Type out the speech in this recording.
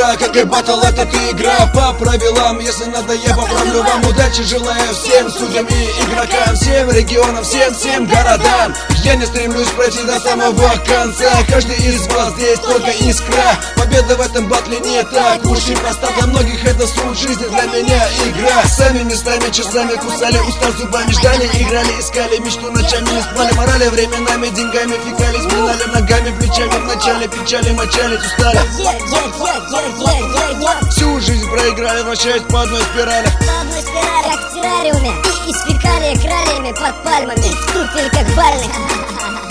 игра, как и батл, это игра по правилам. Если надо, я поправлю вам. Удачи желаю всем судьям и игрокам, всем регионам, всем городам. Я не стремлюсь пройти до самого конца. Каждый из вас здесь только искра. Победа в этом батле не так уж и проста. Для многих это суть жизни, для меня игра. Сами местами, часами кусали уста зубами, ждали, играли, искали мечту, ночами не спали, морали временами, деньгами фекали, сминали ногами, плечами в начале, печали, мочались, устали. Всю жизнь проиграли, вращаясь по одной спирали. По одной спирали, как в террариуме. И из фекалии кралиями под пальмами, и в туфель как бальник.